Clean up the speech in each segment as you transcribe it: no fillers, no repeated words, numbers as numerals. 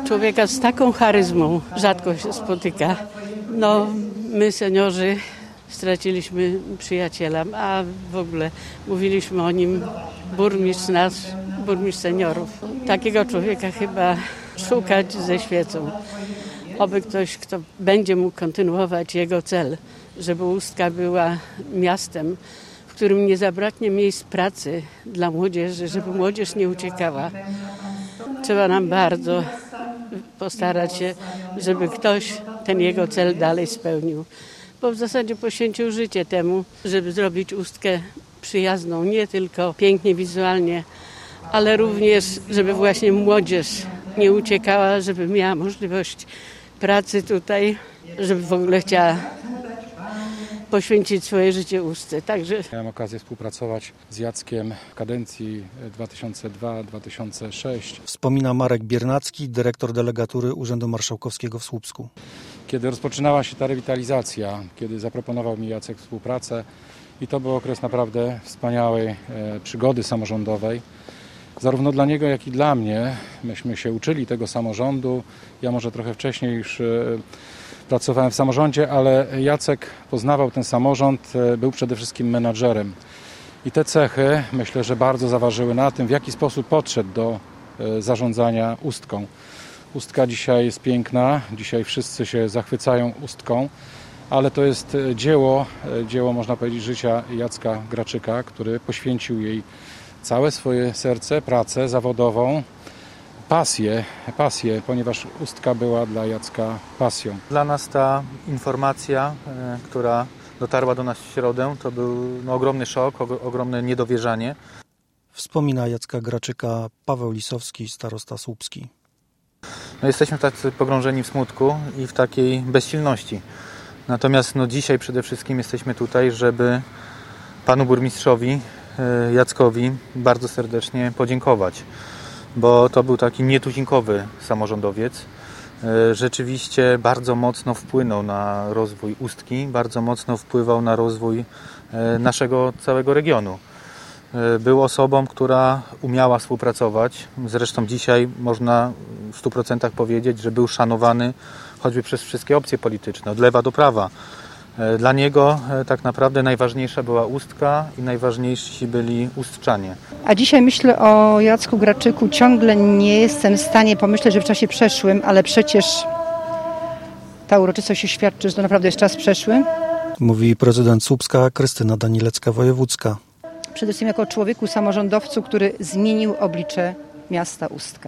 Człowieka z taką charyzmą rzadko się spotyka. No, my seniorzy straciliśmy przyjaciela, a w ogóle mówiliśmy o nim burmistrz seniorów. Takiego człowieka chyba szukać ze świecą. Oby ktoś, kto będzie mógł kontynuować jego cel, żeby Ustka była miastem, w którym nie zabraknie miejsc pracy dla młodzieży, żeby młodzież nie uciekała. Trzeba nam bardzo postarać się, żeby ktoś ten jego cel dalej spełnił. Bo w zasadzie poświęcił życie temu, żeby zrobić Ustkę przyjazną, nie tylko pięknie wizualnie, ale również, żeby właśnie młodzież nie uciekała, żeby miała możliwość pracy tutaj, żeby w ogóle chciała poświęcić swoje życie Ustce. Także miałem okazję współpracować z Jackiem w kadencji 2002-2006. Wspomina Marek Biernacki, dyrektor delegatury Urzędu Marszałkowskiego w Słupsku. Kiedy rozpoczynała się ta rewitalizacja, kiedy zaproponował mi Jacek współpracę i to był okres naprawdę wspaniałej przygody samorządowej. Zarówno dla niego, jak i dla mnie. Myśmy się uczyli tego samorządu. Ja może trochę wcześniej już pracowałem w samorządzie, ale Jacek poznawał ten samorząd, był przede wszystkim menadżerem. I te cechy, myślę, że bardzo zaważyły na tym, w jaki sposób podszedł do zarządzania Ustką. Ustka dzisiaj jest piękna, dzisiaj wszyscy się zachwycają Ustką, ale to jest dzieło można powiedzieć, życia Jacka Graczyka, który poświęcił jej całe swoje serce, pracę zawodową, pasję, ponieważ Ustka była dla Jacka pasją. Dla nas ta informacja, która dotarła do nas w środę, to był ogromny szok, ogromne niedowierzanie. Wspomina Jacka Graczyka Paweł Lisowski, starosta słupski. Jesteśmy tacy pogrążeni w smutku i w takiej bezsilności. Natomiast dzisiaj przede wszystkim jesteśmy tutaj, żeby panu burmistrzowi Jackowi bardzo serdecznie podziękować, bo to był taki nietuzinkowy samorządowiec. Rzeczywiście bardzo mocno wpłynął na rozwój Ustki, bardzo mocno wpływał na rozwój naszego całego regionu. Był osobą, która umiała współpracować. Zresztą dzisiaj można w 100% powiedzieć, że był szanowany choćby przez wszystkie opcje polityczne, od lewa do prawa. Dla niego tak naprawdę najważniejsza była Ustka i najważniejsi byli ustczanie. A dzisiaj myślę o Jacku Graczyku. Ciągle nie jestem w stanie pomyśleć, że w czasie przeszłym, ale przecież ta uroczystość się świadczy, że to naprawdę jest czas przeszły. Mówi prezydent Słupska Krystyna Danilecka-Wojewódzka. Przede wszystkim jako człowieku samorządowcu, który zmienił oblicze miasta Ustka.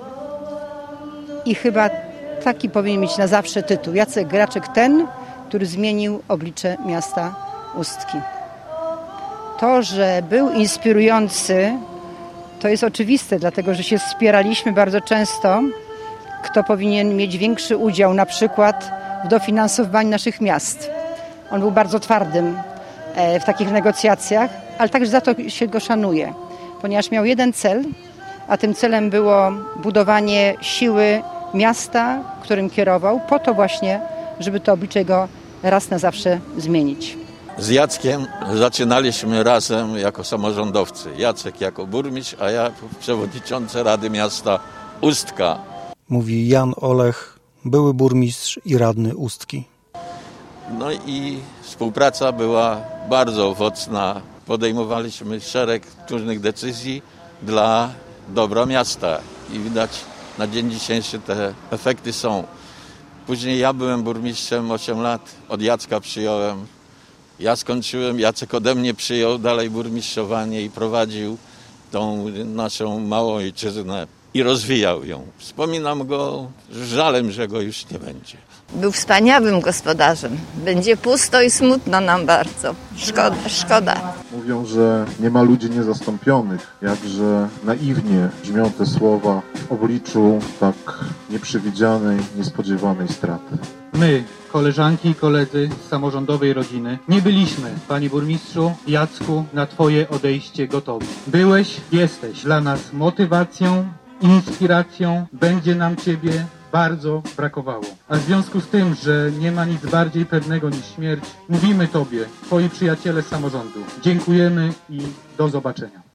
I chyba taki powinien mieć na zawsze tytuł. Jacek Graczyk ten, który zmienił oblicze miasta Ustki. To, że był inspirujący, to jest oczywiste, dlatego że się wspieraliśmy bardzo często, kto powinien mieć większy udział na przykład w dofinansowaniu naszych miast. On był bardzo twardym w takich negocjacjach, ale także za to się go szanuje, ponieważ miał jeden cel, a tym celem było budowanie siły miasta, którym kierował, po to właśnie, żeby to oblicze go raz na zawsze zmienić. Z Jackiem zaczynaliśmy razem jako samorządowcy. Jacek jako burmistrz, a ja przewodniczący Rady Miasta Ustka. Mówi Jan Olech, były burmistrz i radny Ustki. No i współpraca była bardzo owocna. Podejmowaliśmy szereg różnych decyzji dla dobra miasta i widać na dzień dzisiejszy te efekty są. Później ja byłem burmistrzem 8 lat, od Jacka przyjąłem. Ja skończyłem, Jacek ode mnie przyjął dalej burmistrzowanie i prowadził tą naszą małą ojczyznę i rozwijał ją. Wspominam go z żalem, że go już nie będzie. Był wspaniałym gospodarzem. Będzie pusto i smutno nam bardzo. Szkoda. Mówią, że nie ma ludzi niezastąpionych. Jakże naiwnie brzmią te słowa w obliczu tak nieprzewidzianej, niespodziewanej straty. My, koleżanki i koledzy z samorządowej rodziny, nie byliśmy, panie burmistrzu Jacku, na twoje odejście gotowi. Byłeś, jesteś dla nas motywacją, inspiracją. Będzie nam ciebie bardzo brakowało. A w związku z tym, że nie ma nic bardziej pewnego niż śmierć, mówimy tobie, twoi przyjaciele z samorządu, dziękujemy i do zobaczenia.